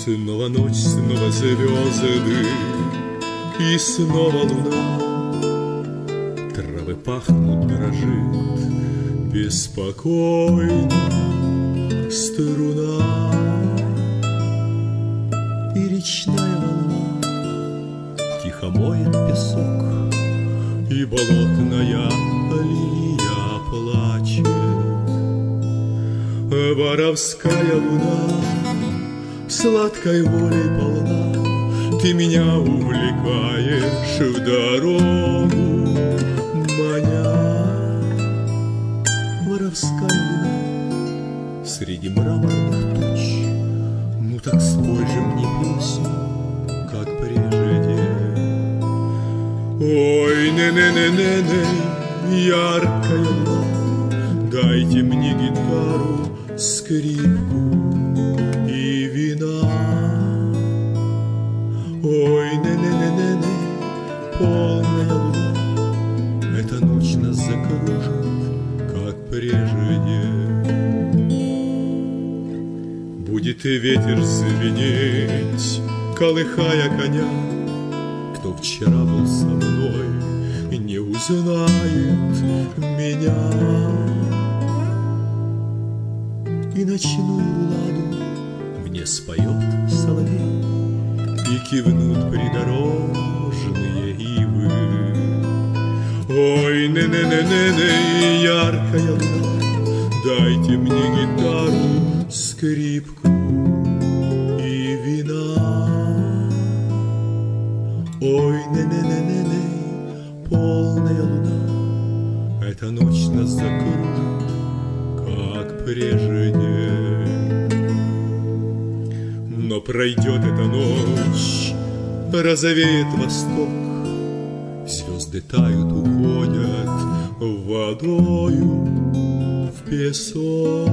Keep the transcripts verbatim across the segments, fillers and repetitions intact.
Снова ночь, снова звезды и снова луна. Травы пахнут, дрожит беспокойно струна. И речная волна тихо моет песок, и болотная лилия плачет. Воровская луна сладкой волей полна, ты меня увлекаешь в дорогу, маня. Воровская луна среди мраморных туч, ну так спой же мне песню, как прежде. Ой, не-не-не-не-не, яркая луна, дайте мне гитару, скрипку и вина. Ой, не-не-не-не-не, полная луна, эта ночь нас закружит, как прежде. Будет и ветер звенеть, колыхая коня. Кто вчера был со мной, не узнает меня. И ночную ладу мне споет соловей, и кивнут придорожные ивы. Ой, не-не-не-не-не, яркая луна, дайте мне гитару, скрипку и вина. Ой, не-не-не-не-не, полная луна, эта ночь нас закружит, как прежде. Но пройдет эта ночь, розовеет восток, звезды тают, уходят водою в песок.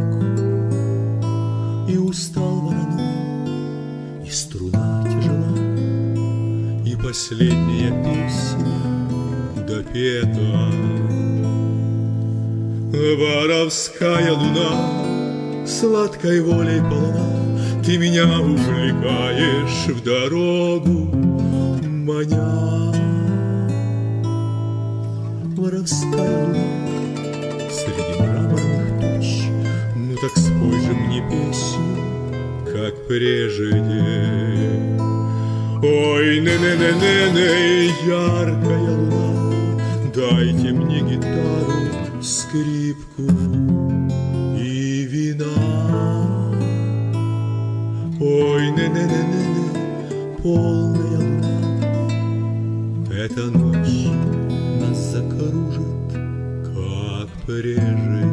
И устал вороной, и струна тяжела, и последняя песня допета. Воровская луна сладкой волей полна, ты меня увлекаешь в дорогу, маня. Воровская луна среди мраморных туч, ну так спой же мне песню, как прежде. Ой, не-не-не-не-не, яркая луна, дайте мне гитару, скрипку и вина. Ой, не-не-не-не-не, полная луна, эта ночь нас закружит, как прежде.